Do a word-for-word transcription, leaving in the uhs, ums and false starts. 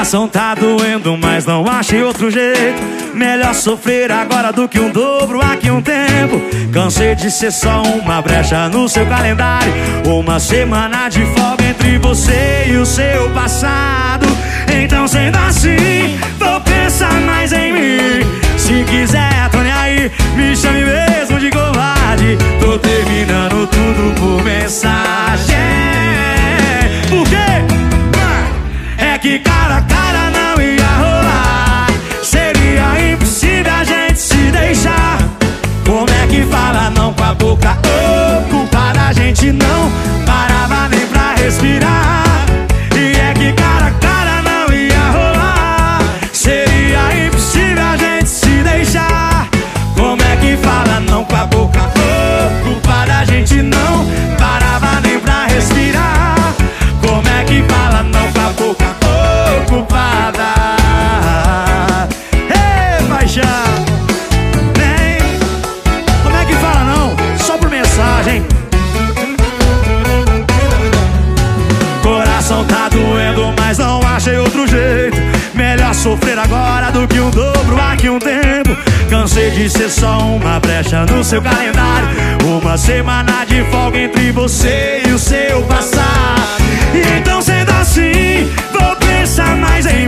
Coração tá doendo, mas não achei outro jeito. Melhor sofrer agora do que um dobro aqui um tempo. Cansei de ser só uma brecha no seu calendário, uma semana de folga entre você e o seu passado. Então sendo assim, vou pensar mais em mim. Se quiser, tô nem aí, me chame mesmo de covarde. Tô terminando tudo por mensagem. Por quê? É que cara a cara não ia rolar. Seria impossível a gente se deixar. Como é que fala não com a boca? Oh, culpa da gente não parava nem pra respirar. E é que cara a cara não ia rolar. Seria impossível a gente se deixar. Como é que fala não com a boca? Oh, culpa da gente não parava nem pra respirar. Como é que fala não com a boca? Oh, culpada. Ei, paixão. Vem. Como é que fala não? Só por mensagem. Coração tá doendo, mas não achei outro jeito. Melhor sofrer agora do que um dobro aqui um tempo. Cansei de ser só uma brecha no seu calendário, uma semana de folga entre você e o seu passado. E então sendo assim, vou pensar mais em